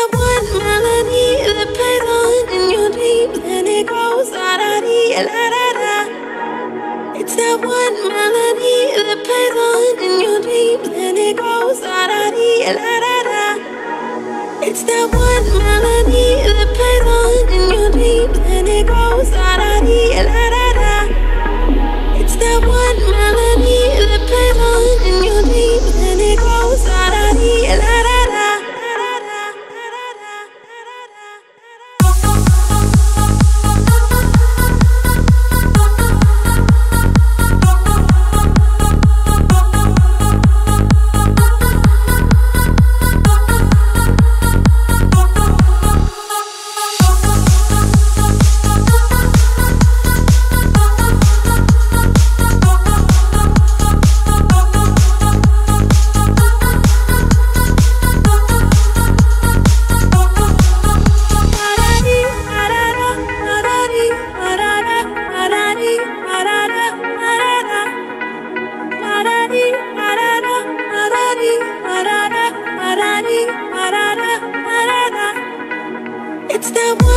that one melody that plays on in your dreams, and it goes la da dee la da da. It's that one melody that plays on in your dreams, and it goes la da dee la da da. It's that one melody that plays on in your dreams, and it goes la da dee la da da. It's that one melody that plays on in your dreams, and it goes la da dee la da da. It's that one.